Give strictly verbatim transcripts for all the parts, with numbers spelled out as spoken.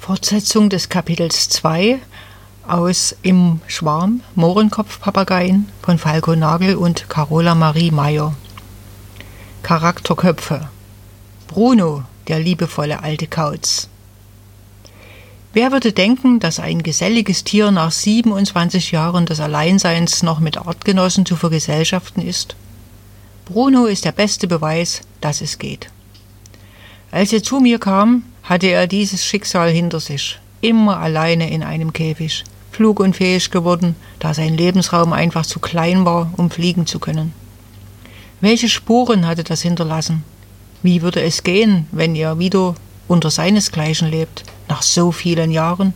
Fortsetzung des Kapitels zwei aus Im Schwarm, Mohrenkopfpapageien von Falco Nagel und Carola Marie Meyer. Charakterköpfe. Bruno, der liebevolle alte Kauz. Wer würde denken, dass ein geselliges Tier nach siebenundzwanzig Jahren des Alleinseins noch mit Artgenossen zu vergesellschaften ist? Bruno ist der beste Beweis, dass es geht. Als er zu mir kam, hatte er dieses Schicksal hinter sich, immer alleine in einem Käfig, flugunfähig geworden, da sein Lebensraum einfach zu klein war, um fliegen zu können. Welche Spuren hatte das hinterlassen? Wie würde es gehen, wenn er wieder unter seinesgleichen lebt, nach so vielen Jahren?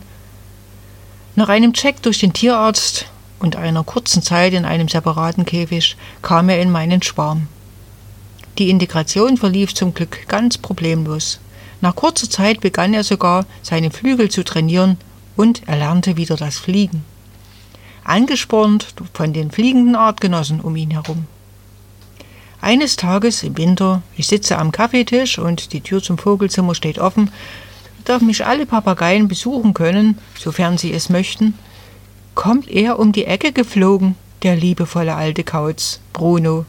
Nach einem Check durch den Tierarzt und einer kurzen Zeit in einem separaten Käfig kam er in meinen Schwarm. Die Integration verlief zum Glück ganz problemlos. Nach kurzer Zeit begann er sogar, seine Flügel zu trainieren und er lernte wieder das Fliegen. Angespornt von den fliegenden Artgenossen um ihn herum. Eines Tages im Winter, ich sitze am Kaffeetisch und die Tür zum Vogelzimmer steht offen, darf mich alle Papageien besuchen können, sofern sie es möchten, kommt er um die Ecke geflogen, der liebevolle alte Kauz, Bruno.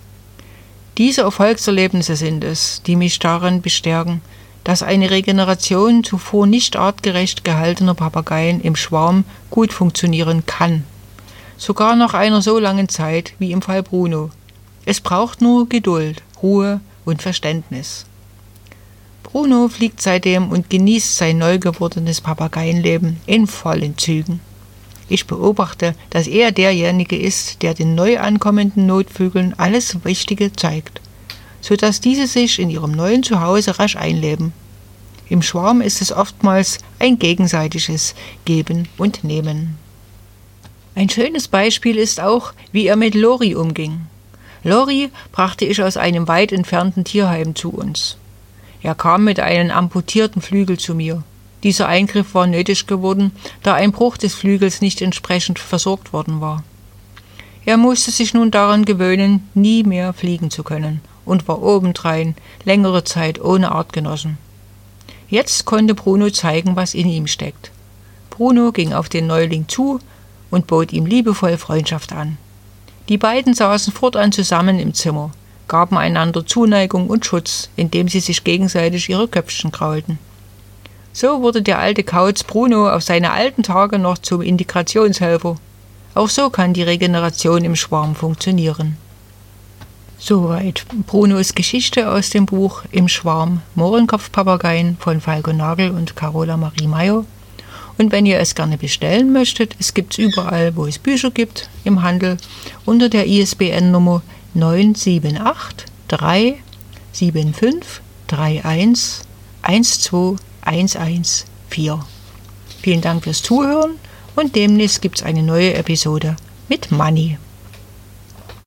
Diese Erfolgserlebnisse sind es, die mich daran bestärken, dass eine Regeneration zuvor nicht artgerecht gehaltener Papageien im Schwarm gut funktionieren kann. Sogar nach einer so langen Zeit wie im Fall Bruno. Es braucht nur Geduld, Ruhe und Verständnis. Bruno fliegt seitdem und genießt sein neu gewordenes Papageienleben in vollen Zügen. Ich beobachte, dass er derjenige ist, der den neu ankommenden Notvögeln alles Wichtige zeigt, sodass diese sich in ihrem neuen Zuhause rasch einleben. Im Schwarm ist es oftmals ein gegenseitiges Geben und Nehmen. Ein schönes Beispiel ist auch, wie er mit Lori umging. Lori brachte ich aus einem weit entfernten Tierheim zu uns. Er kam mit einem amputierten Flügel zu mir. Dieser Eingriff war nötig geworden, da ein Bruch des Flügels nicht entsprechend versorgt worden war. Er musste sich nun daran gewöhnen, nie mehr fliegen zu können und war obendrein längere Zeit ohne Artgenossen. Jetzt konnte Bruno zeigen, was in ihm steckt. Bruno ging auf den Neuling zu und bot ihm liebevoll Freundschaft an. Die beiden saßen fortan zusammen im Zimmer, gaben einander Zuneigung und Schutz, indem sie sich gegenseitig ihre Köpfchen kraulten. So wurde der alte Kauz Bruno auf seine alten Tage noch zum Integrationshelfer. Auch so kann die Regeneration im Schwarm funktionieren. Soweit Brunos Geschichte aus dem Buch Im Schwarm, Mohrenkopfpapageien von Falco Nagel und Carola Marie Meyer. Und wenn ihr es gerne bestellen möchtet, es gibt es überall, wo es Bücher gibt, im Handel, unter der I S B N-Nummer neun sieben acht drei sieben fünf drei eins eins zwei eins eins vier. Vielen Dank fürs Zuhören und demnächst gibt es eine neue Episode mit Manni.